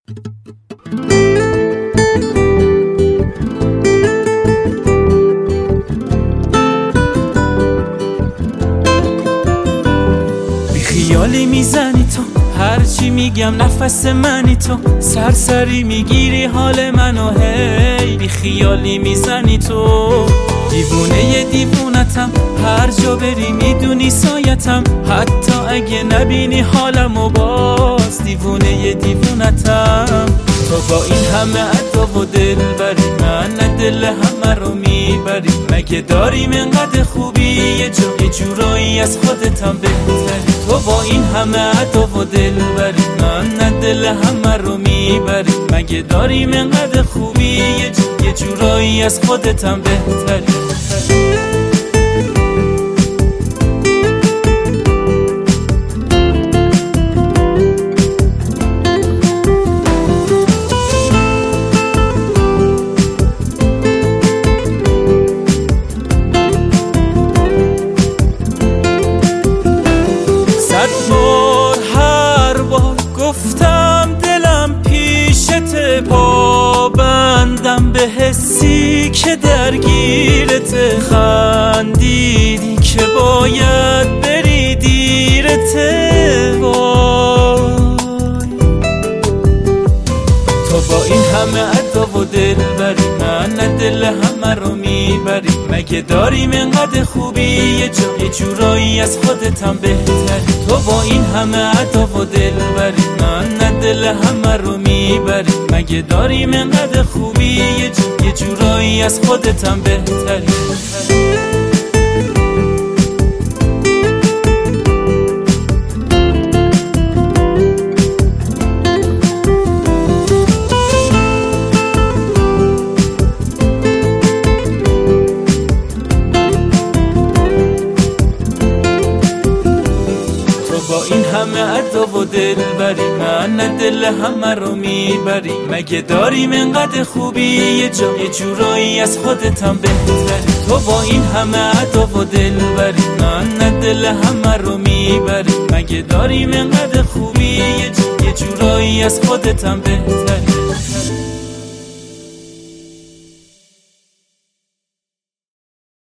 خیالی میزنی تو، هرچی میگم نفس منی تو، سرسری میگیری حال منو، هی بی خیالی میزنی تو. دیوونه دیوونتم، هر جا بری میدونی سایتم، حتی اگه نبینی حالمو باز دیوونه دیوونتم. تو با این همه ادا و دل بری، من دل همه رو میبری. مگه داریم انقدر خوبی، یه جورایی از خودتم بهتری. تو با این همه ادا و دل بری، من دل همه رو میبری. مگه داریم انقدر خوبی، یه جورایی از خودتم بهتری. هر بار گفتم دلم پیشت، پابندم به حسی که درگیرت. خندیدی که باید بری دیرت، وای. تو با این همه ادا و دل بری، من دل همه رو میبری. مگه داریم انقدر خوبی، یه جورایی از خودتم بهتری. تو با این همه ادا و دل بری، من دل همه رو میبری. مگه داریم انقدر خوبی، یه جورایی از خودتم بهتری. با این همه ادا و دل بری، من دل همه رو میبری. مگه داریم انقدر خوبی، یه جورایی از خودتم بهتری. تو با این همه ادا و دل بری، من دل همه رو میبری. مگه داریم انقدر خوبی، یه جورایی از خودتم بهتری.